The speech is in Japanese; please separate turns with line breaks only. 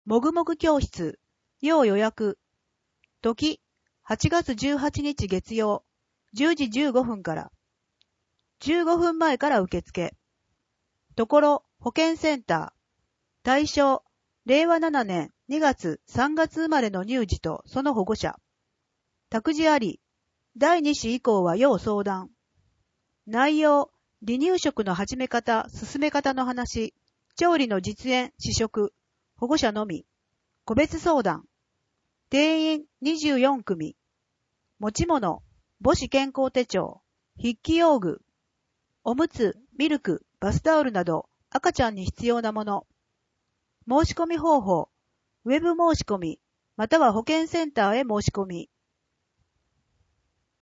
もぐもぐ教室、要予約。時、8月18日月曜、10時15分から。15分前から受付。ところ、保健センター。対象、令和7年2月3月生まれの乳児とその保護者。託児あり。第2子以降は要相談。内容、離乳食の始め方、進め方の話、調理の実演、試食、保護者のみ。個別相談。定員24組。持ち物、母子健康手帳、筆記用具、おむつ、ミルク、バスタオルなど赤ちゃんに必要なもの。申し込み方法、ウェブ申し込み、または保健センターへ申し込み。